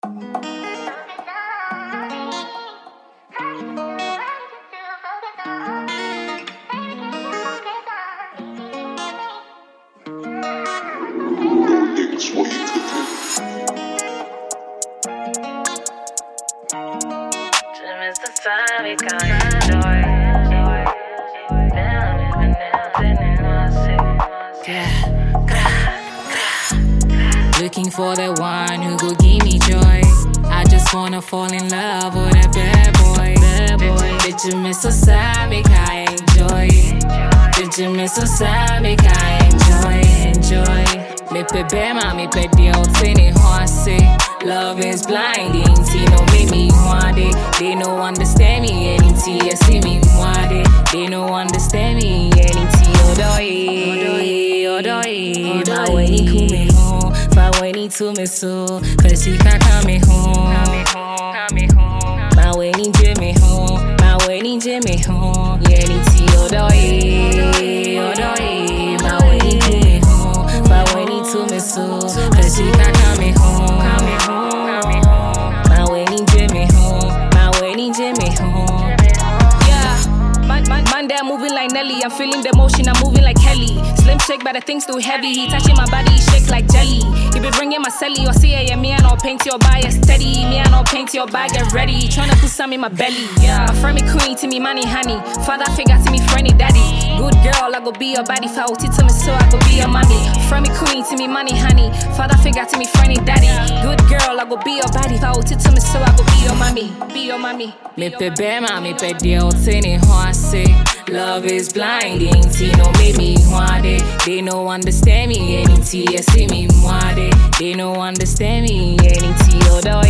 Looking for the one who go give me joy. I just wanna fall in love with a bad boy. Did you miss a side, make I enjoy? Did you miss a side, make I enjoy? Me pe bema, me pe deal, tini horse. Love is blinding, see no make me want it. They no understand me, anything you see me want it. They no understand me, anything odoi. My way he coming home, my way he to me so, cause he can't come home. My way he Jimmy home, my way he Jimmy home. Yeah, anything odoi. My way he coming home, my way he to me so, cause he can't come home. My way he Jimmy home, my way he Jimmy home. Yeah, man, they're moving like Nelly. I'm feeling the motion, I'm moving like Kelly. Slim shake, but the thing's too heavy. He touching my body, he shake like jelly. He be bringing my celly or CA, me and I'll paint your buy steady. Me and I'll paint your bag, get ready. Tryna put some in my belly. Yeah, my friend me queen to me money honey. Father figure to me friendly daddy. Good girl, I go be your body. Foul to me so I go be your mommy. Friend me queen to me money honey. Father figure to me friendly daddy. Good girl, I go be your body. Foul to me so I go be your mommy. Be your mommy. Me pe bema, me pe deal, tini horse. Love is blinding, see no make me want it. They no understand me, anything you see me want it. They no understand me, anything